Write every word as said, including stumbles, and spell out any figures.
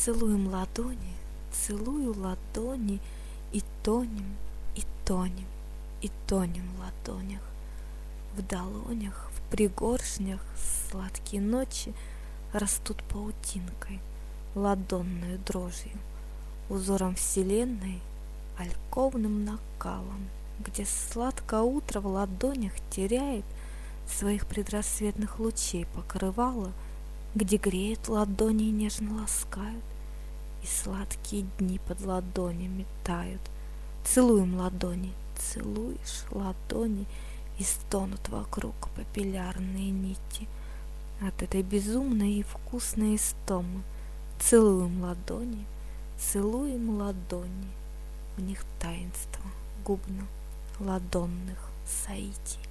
Целуем ладони, целую ладони, и тонем, и тонем, и тонем в ладонях. В долонях, в пригоршнях сладкие ночи растут паутинкой, ладонною дрожью, узором вселенной, альковным накалом, где сладкое утро в ладонях теряет своих предрассветных лучей покрывало, где греют ладони и нежно ласкают, и сладкие дни под ладонями тают. Целуем ладони, целуешь ладони, и стонут вокруг папиллярные нити от этой безумной и вкусной истомы. Целуем ладони, целуем ладони, в них таинство губно ладонных соитий.